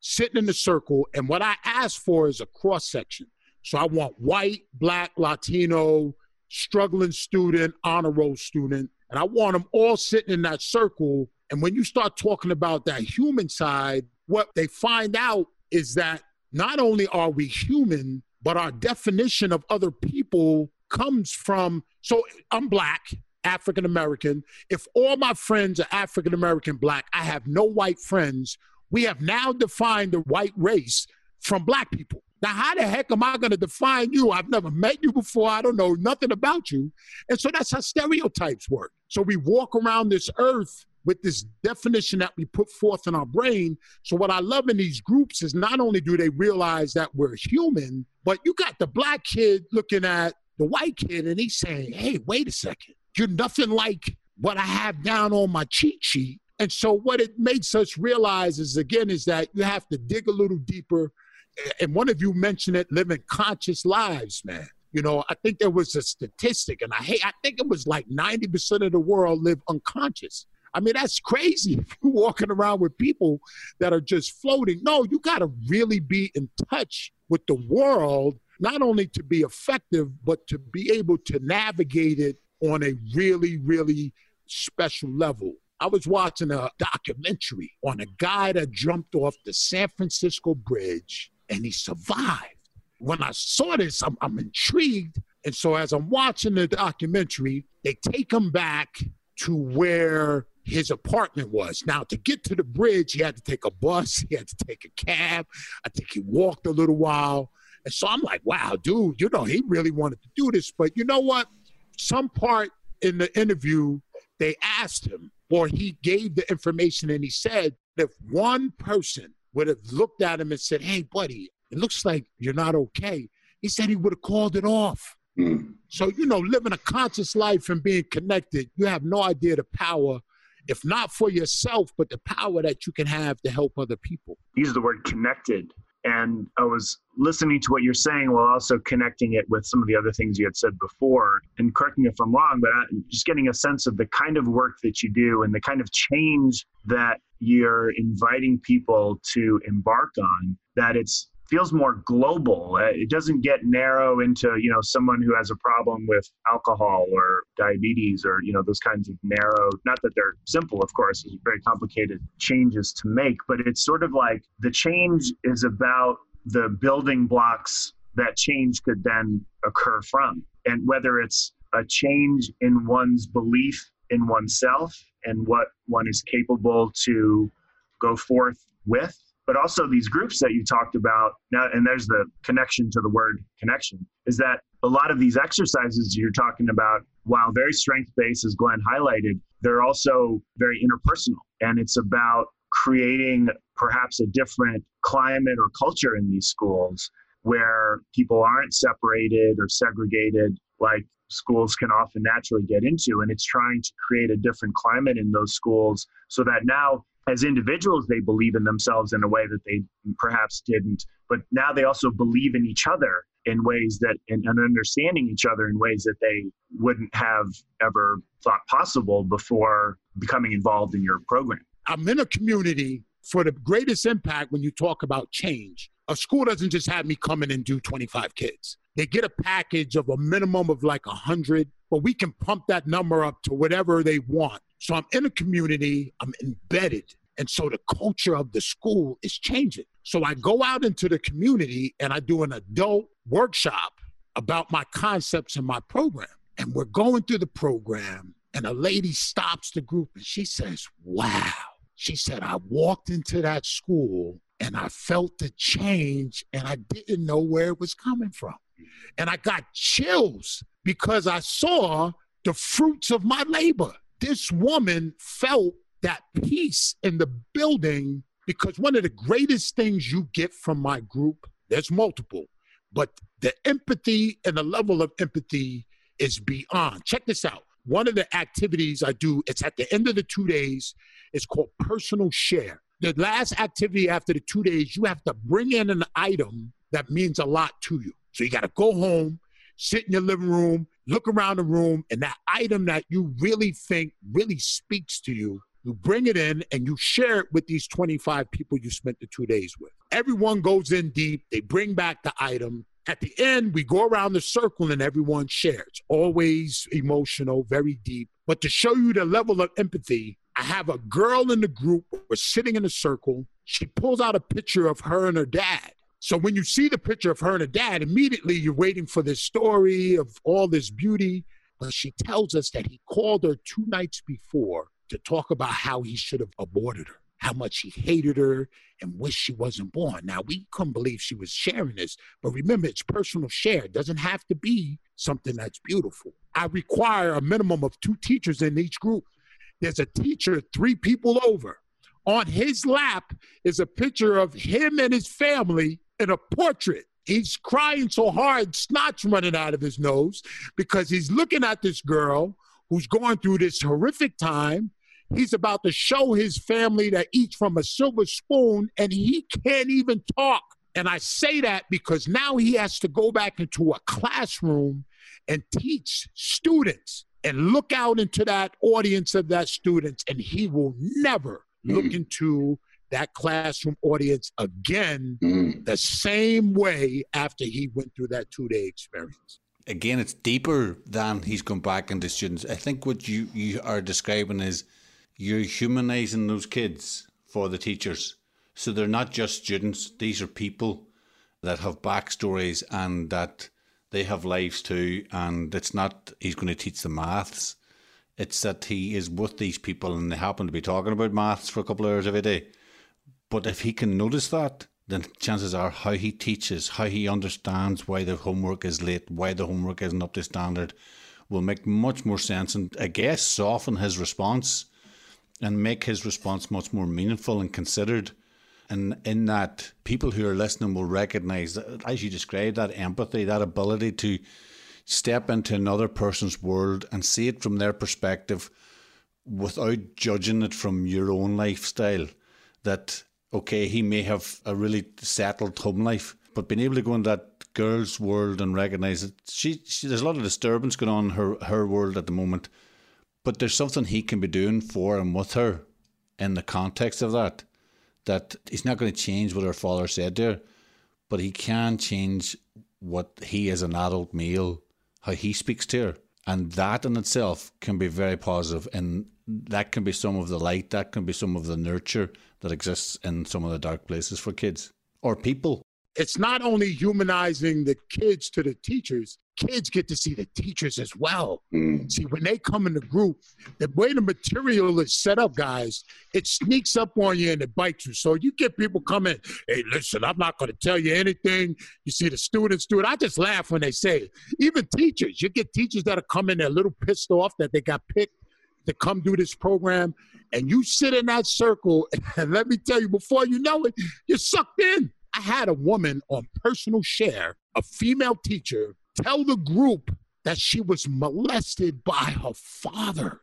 sitting in the circle, and what I ask for is a cross-section. So I want white, black, Latino, struggling student, honor roll student, and I want them all sitting in that circle. And when you start talking about that human side, what they find out is that not only are we human, but our definition of other people comes from, so I'm black, African-American. If all my friends are African-American black, I have no white friends. We have now defined the white race from black people. Now, how the heck am I going to define you? I've never met you before. I don't know nothing about you. And so that's how stereotypes work. So we walk around this earth with this definition that we put forth in our brain. So what I love in these groups is not only do they realize that we're human, but you got the black kid looking at the white kid and he's saying, hey, wait a second. You're nothing like what I have down on my cheat sheet. And so what it makes us realize is, again, is that you have to dig a little deeper. And one of you mentioned it, living conscious lives, man. You know, I think there was a statistic, and I think it was like 90% of the world live unconscious. I mean, that's crazy if you're walking around with people that are just floating. No, you got to really be in touch with the world, not only to be effective, but to be able to navigate it on a really, really special level. I was watching a documentary on a guy that jumped off the San Francisco Bridge and he survived. When I saw this, I'm intrigued. And so as I'm watching the documentary, they take him back to where his apartment was. Now, to get to the bridge, he had to take a bus, he had to take a cab. I think he walked a little while. And so I'm like, wow, dude, you know, he really wanted to do this. But you know what? Some part in the interview, they asked him, or he gave the information, and he said, if one person would have looked at him and said, hey, buddy, it looks like you're not okay, he said he would have called it off. So, you know, living a conscious life and being connected, you have no idea the power, if not for yourself, but the power that you can have to help other people. Use the word connected. And I was listening to what you're saying while also connecting it with some of the other things you had said before. And correct me if I'm wrong, but I'm just getting a sense of the kind of work that you do and the kind of change that you're inviting people to embark on, that feels more global. It doesn't get narrow into, you know, someone who has a problem with alcohol or diabetes or, you know, those kinds of narrow, not that they're simple, of course, it's very complicated changes to make, but it's sort of like the change is about the building blocks that change could then occur from. And whether it's a change in one's belief in oneself and what one is capable to go forth with, but also these groups that you talked about now, and there's the connection to the word connection, is that a lot of these exercises you're talking about, while very strength-based, as Glenn highlighted, they're also very interpersonal. And it's about creating perhaps a different climate or culture in these schools where people aren't separated or segregated like schools can often naturally get into. And it's trying to create a different climate in those schools so that now, as individuals, they believe in themselves in a way that they perhaps didn't, but now they also believe in each other in ways that, and understanding each other in ways that they wouldn't have ever thought possible before becoming involved in your program. I'm in a community for the greatest impact when you talk about change. A school doesn't just have me come in and do 25 kids. They get a package of a minimum of like 100, but we can pump that number up to whatever they want. So I'm in a community, I'm embedded. And so the culture of the school is changing. So I go out into the community and I do an adult workshop about my concepts and my program. And we're going through the program and a lady stops the group and she says, wow. She said, I walked into that school and I felt the change and I didn't know where it was coming from. And I got chills because I saw the fruits of my labor. This woman felt that peace in the building, because one of the greatest things you get from my group, there's multiple, but the empathy and the level of empathy is beyond. Check this out. One of the activities I do, it's at the end of the 2 days, it's called personal share. The last activity after the 2 days, you have to bring in an item that means a lot to you. So you got to go home, sit in your living room, look around the room, and that item that you really think really speaks to you, You bring it in and you share it with these 25 people you spent the 2 days with. Everyone goes in deep. They bring back the item. At the end, we go around the circle and everyone shares. Always emotional, very deep. But to show you the level of empathy, I have a girl in the group. We're sitting in a circle. She pulls out a picture of her and her dad. So when you see the picture of her and her dad, immediately you're waiting for this story of all this beauty. But she tells us that he called her 2 nights before to talk about how he should have aborted her, how much he hated her and wished she wasn't born. Now, we couldn't believe she was sharing this, but remember, it's personal share. It doesn't have to be something that's beautiful. I require a minimum of 2 teachers in each group. There's a teacher 3 people over. On his lap is a picture of him and his family in a portrait. He's crying so hard, snot's running out of his nose because he's looking at this girl who's going through this horrific time. He's about to show his family that eats from a silver spoon, and he can't even talk. And I say that because now he has to go back into a classroom and teach students and look out into that audience of that students, and he will never look into that classroom audience again the same way after he went through that 2-day experience. Again, it's deeper than he's gone back into students. I think what you are describing is you're humanizing those kids for the teachers. So they're not just students. These are people that have backstories and that they have lives too. And it's not he's going to teach them maths. It's that he is with these people and they happen to be talking about maths for a couple of hours every day. But if he can notice that, then chances are how he teaches, how he understands why the homework is late, why the homework isn't up to standard, will make much more sense and, I guess, soften his response and make his response much more meaningful and considered. And in that, people who are listening will recognise, that, as you described, that empathy, that ability to step into another person's world and see it from their perspective without judging it from your own lifestyle. That, okay, he may have a really settled home life, but being able to go into that girl's world and recognise that she there's a lot of disturbance going on in her world at the moment, but there's something he can be doing for and with her in the context of that he's not going to change what her father said to her, but he can change what he as an adult male, how he speaks to her. And that in itself can be very positive, and that can be some of the light, that can be some of the nurture that exists in some of the dark places for kids or people. It's not only humanizing the kids to the teachers, kids get to see the teachers as well. See, when they come in the group, the way the material is set up, guys, it sneaks up on you and it bites you. So you get people coming, hey, listen, I'm not going to tell you anything. You see the students do it. I just laugh when they say it. Even teachers, you get teachers that are coming, they're a little pissed off that they got picked to come do this program. And you sit in that circle, and let me tell you, before you know it, you're sucked in. I had a woman on Personal Share, a female teacher, tell the group that she was molested by her father.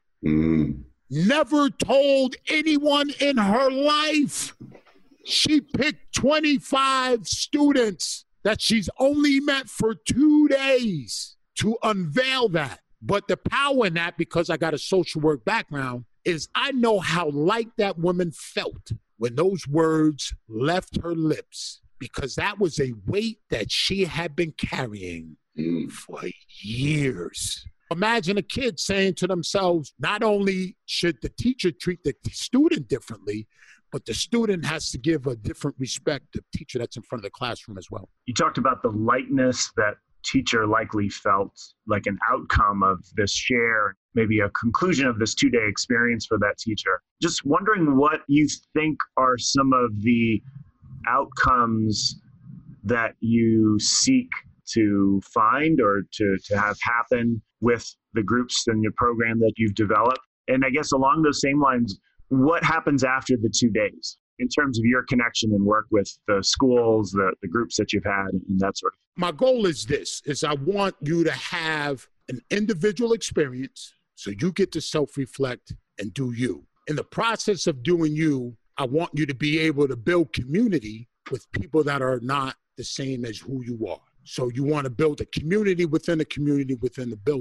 Never told anyone in her life. She picked 25 students that she's only met for 2 days to unveil that. But the power in that, because I got a social work background, is I know how light that woman felt when those words left her lips, because that was a weight that she had been carrying for years. Imagine a kid saying to themselves, not only should the teacher treat the student differently, but the student has to give a different respect to the teacher that's in front of the classroom as well. You talked about the lightness that teacher likely felt like an outcome of this share, maybe a conclusion of this 2-day experience for that teacher. Just wondering what you think are some of the outcomes that you seek to find or to have happen with the groups in your program that you've developed. And I guess along those same lines, what happens after the 2 days in terms of your connection and work with the schools, the groups that you've had and that sort of thing? My goal is this, is I want you to have an individual experience so you get to self-reflect and do you. In the process of doing you, I want you to be able to build community with people that are not the same as who you are. So you want to build a community within the building.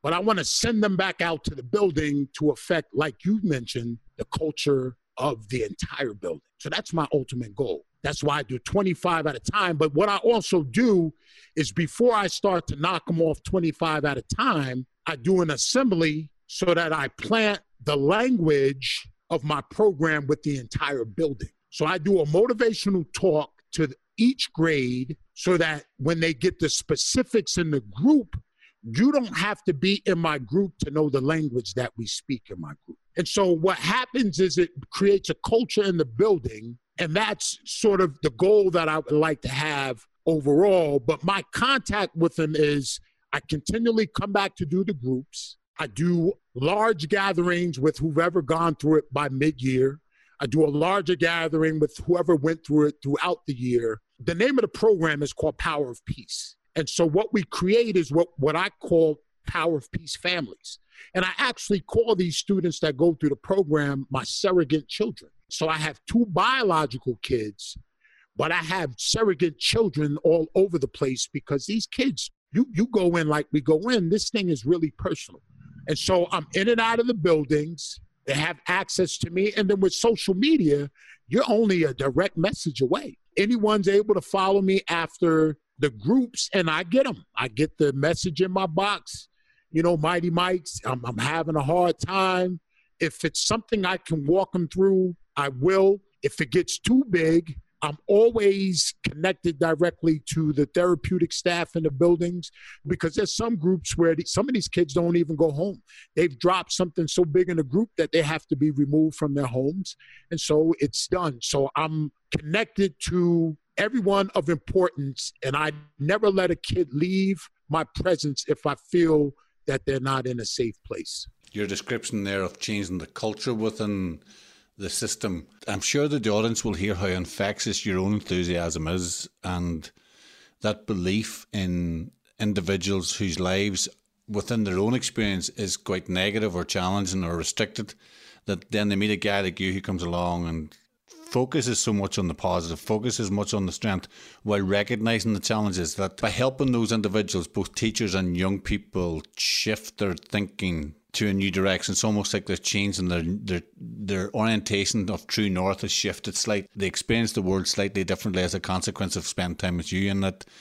but I want to send them back out to the building to affect, like you mentioned, the culture of the entire building. So that's my ultimate goal. That's why I do 25 at a time. But what I also do is before I start to knock them off 25 at a time, I do an assembly so that I plant the language of my program with the entire building. So I do a motivational talk to each grade so that when they get the specifics in the group, you don't have to be in my group to know the language that we speak in my group. And so what happens is it creates a culture in the building, and that's sort of the goal that I would like to have overall. But my contact with them is I continually come back to do the groups. I do large gatherings with whoever gone through it by mid-year. I do a larger gathering with whoever went through it throughout the year. The name of the program is called Power of Peace. And so what we create is what I call Power of Peace families. And I actually call these students that go through the program my surrogate children. So I have 2 biological kids, but I have surrogate children all over the place because these kids, you go in like we go in, this thing is really personal. And so I'm in and out of the buildings. They have access to me. And then with social media, you're only a direct message away. Anyone's able to follow me after the groups, and I get them. I get the message in my box, Mighty Mike's, I'm having a hard time. If it's something I can walk them through, I will. If it gets too big, I'm always connected directly to the therapeutic staff in the buildings because there's some groups where some of these kids don't even go home. They've dropped something so big in the group that they have to be removed from their homes. And so it's done. So I'm connected to everyone of importance, and I never let a kid leave my presence if I feel that they're not in a safe place. Your description there of changing the culture within the system, I'm sure that the audience will hear how infectious your own enthusiasm is, and that belief in individuals whose lives within their own experience is quite negative or challenging or restricted, that then they meet a guy like you who comes along and focuses so much on the positive, focuses much on the strength, while recognising the challenges, that by helping those individuals, both teachers and young people, shift their thinking to a new direction. It's almost like they're changing their orientation of true north has shifted slightly. They experience the world slightly differently as a consequence of spending time with you, and that,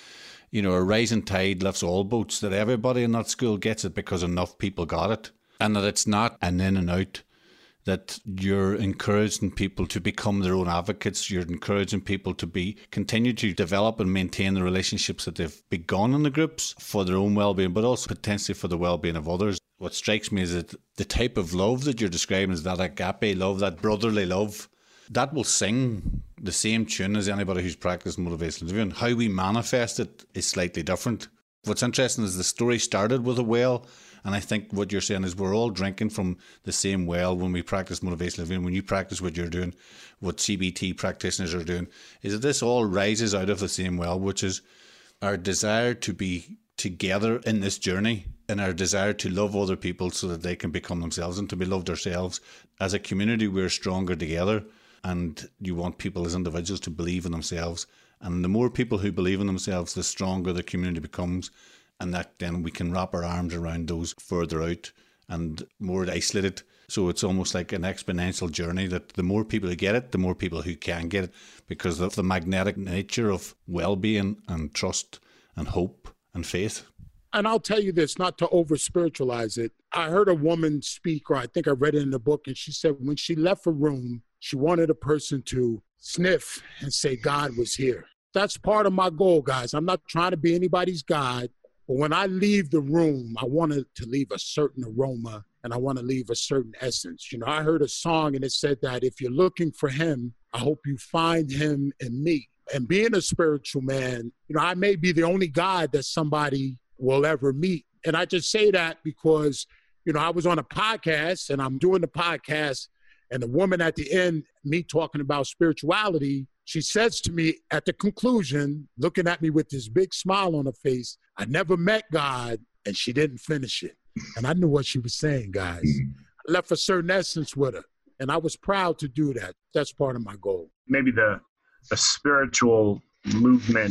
a rising tide lifts all boats, that everybody in that school gets it because enough people got it, and that it's not an in and out, that you're encouraging people to become their own advocates. You're encouraging people to continue to develop and maintain the relationships that they've begun in the groups for their own well-being, but also potentially for the well-being of others. What strikes me is that the type of love that you're describing is that agape love, that brotherly love, that will sing the same tune as anybody who's practiced motivational interviewing. How we manifest it is slightly different. What's interesting is the story started with a well, and I think what you're saying is we're all drinking from the same well when we practice motivational interviewing. When you practice what you're doing, what CBT practitioners are doing, is that this all rises out of the same well, which is our desire to be together in this journey, and our desire to love other people so that they can become themselves and to be loved ourselves. As a community, we're stronger together, and you want people as individuals to believe in themselves. And the more people who believe in themselves, the stronger the community becomes, and that then we can wrap our arms around those further out and more isolated. So it's almost like an exponential journey, that the more people who get it, the more people who can get it, because of the magnetic nature of well-being and trust and hope and faith. And I'll tell you this, not to over-spiritualize it. I heard a woman speak, or I think I read it in the book, and she said when she left a room, she wanted a person to sniff and say God was here. That's part of my goal, guys. I'm not trying to be anybody's God, but when I leave the room, I want to leave a certain aroma, and I want to leave a certain essence. I heard a song, and it said that if you're looking for him, I hope you find him in me. And being a spiritual man, I may be the only God that somebody will ever meet. And I just say that because, I was on a podcast, and I'm doing the podcast, and the woman at the end, me talking about spirituality, she says to me at the conclusion, looking at me with this big smile on her face, I never met God, and she didn't finish it. And I knew what she was saying, guys. I left a certain essence with her, and I was proud to do that. That's part of my goal. Maybe the spiritual movement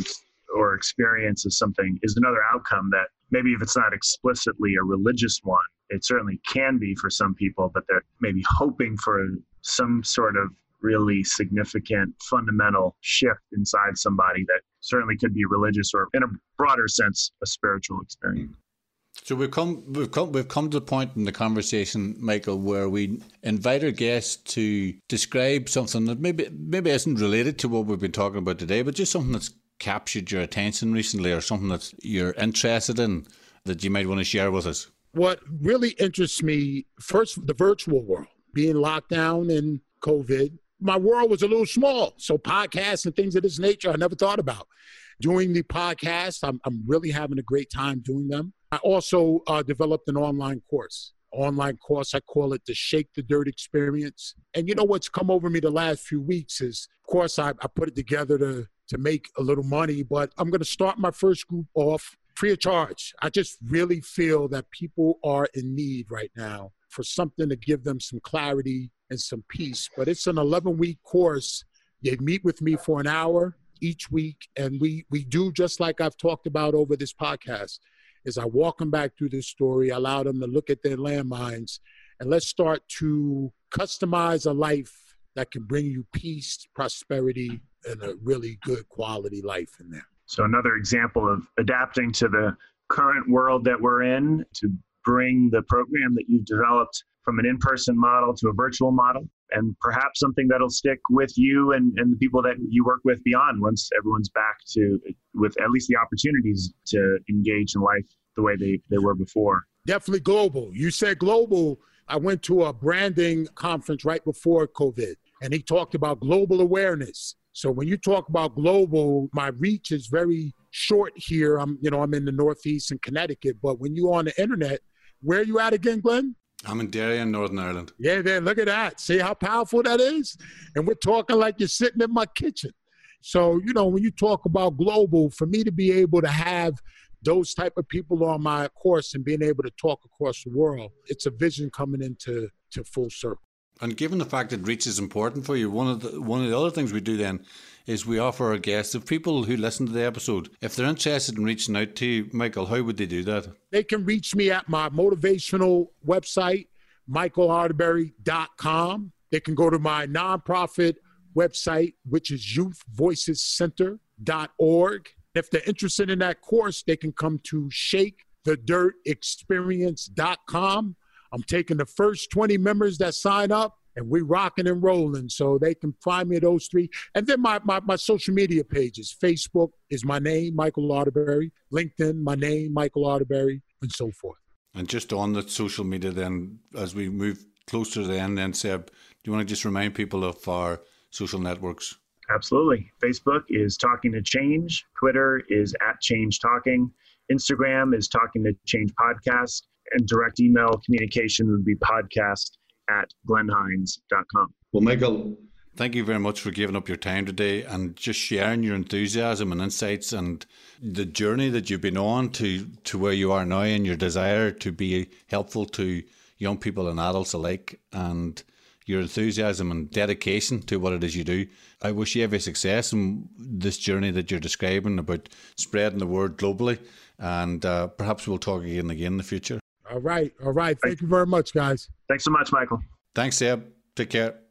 or experience of something is another outcome that maybe if it's not explicitly a religious one, it certainly can be for some people, but they're maybe hoping for some sort of really significant fundamental shift inside somebody that certainly could be religious or in a broader sense, a spiritual experience. So we've come to the point in the conversation, Michael, where we invite our guests to describe something that maybe isn't related to what we've been talking about today, but just something that's captured your attention recently or something that you're interested in that you might want to share with us. What really interests me, first, the virtual world, being locked down and COVID. My world was a little small, so podcasts and things of this nature I never thought about. Doing the podcast, I'm really having a great time doing them. I also developed an online course. I call it the Shake the Dirt Experience. And you know what's come over me the last few weeks is, of course, I put it together to make a little money, but I'm going to start my first group off free of charge. I just really feel that people are in need right now for something to give them some clarity and some peace. But it's an 11-week course. They meet with me for an hour each week, and we do just like I've talked about over this podcast, is I walk them back through the story, allow them to look at their landmines, and let's start to customize a life that can bring you peace, prosperity, and a really good quality life in there. So another example of adapting to the current world that we're in to bring the program that you've developed from an in-person model to a virtual model, and perhaps something that'll stick with you and the people that you work with beyond once everyone's back with at least the opportunities to engage in life the way they were before. Definitely global. You said global. I went to a branding conference right before COVID, and he talked about global awareness. So when you talk about global, my reach is very short here. I'm in the Northeast in Connecticut, but when you're on the internet, where are you at again, Glenn? I'm in Derry in Northern Ireland. Yeah, man, look at that. See how powerful that is? And we're talking like you're sitting in my kitchen. So, when you talk about global, for me to be able to have those type of people on my course and being able to talk across the world, it's a vision coming into full circle. And given the fact that reach is important for you, one of the other things we do then is we offer our guests, if people who listen to the episode, if they're interested in reaching out to you, Michael, how would they do that? They can reach me at my motivational website, michaelarterbury.com. They can go to my nonprofit website, which is youthvoicescenter.org. If they're interested in that course, they can come to shakethedirtexperience.com. I'm taking the first 20 members that sign up, and we're rocking and rolling. So they can find me at those three. And then my social media pages. Facebook is my name, Michael Arterbury. LinkedIn, my name, Michael Arterbury, and so forth. And just on the social media then, as we move closer to the end then, Seb, do you want to just remind people of our social networks? Absolutely. Facebook is Talking to Change. Twitter is @ChangeTalking. Instagram is Talking to Change Podcast. And direct email communication would be podcast@glenhines.com. Well, Michael, thank you very much for giving up your time today and just sharing your enthusiasm and insights and the journey that you've been on to where you are now and your desire to be helpful to young people and adults alike, and your enthusiasm and dedication to what it is you do. I wish you every success in this journey that you're describing about spreading the word globally, and perhaps we'll talk again in the future. All right. Thank you very much, guys. Thanks so much, Michael. Thanks, Seb. Take care.